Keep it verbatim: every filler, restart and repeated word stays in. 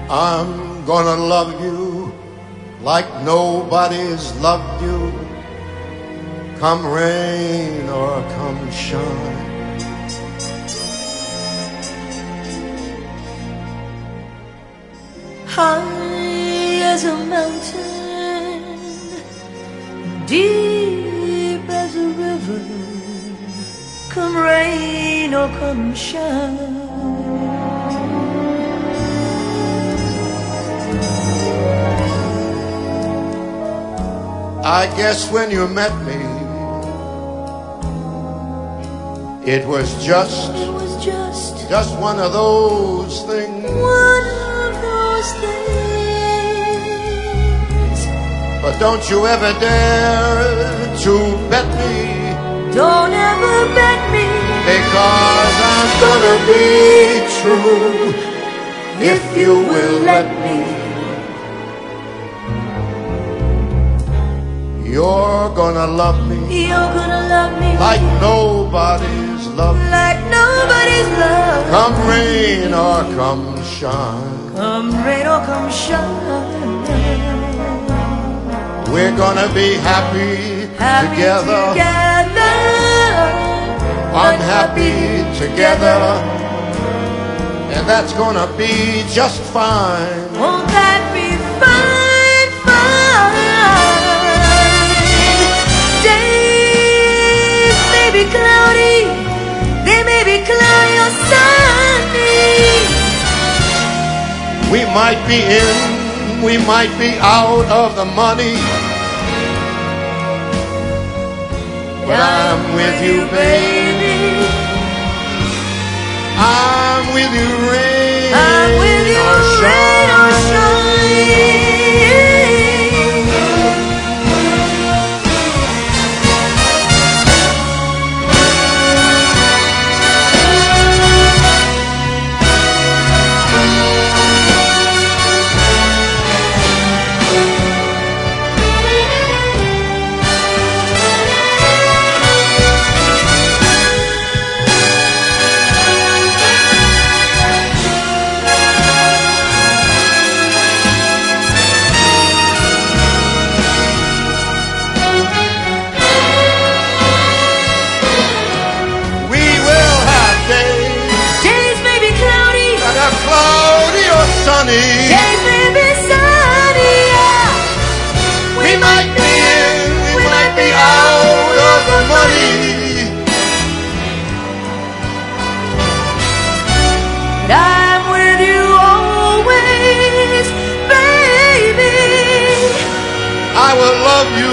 I'm gonna love you like nobody's loved you, come rain or come shine. High as a mountain, deep as a river, come rain or come shine. I guess when you met me, it was just, it was just, just one of those things. One of those things. But don't you ever dare to bet me. Don't ever bet me. Because I'm gonna be true if you will let me. You're gonna love me. You're gonna love me like nobody's love. Like nobody's love. Come rain or come shine. Come rain or come shine. We're gonna be happy, happy together. together. Unhappy together. And that's gonna be just fine. Won't that be fine, fine? Days may be cloudy, they may be cloudy or sunny. We might be in, we might be out of the money, but I'm with you, baby. I'm with you, rain. I'm with you, or rain or shine. Sunny. Days may be sunny, yeah. We might be in, we, we might be out of the money, but I'm with you always, baby. I will love you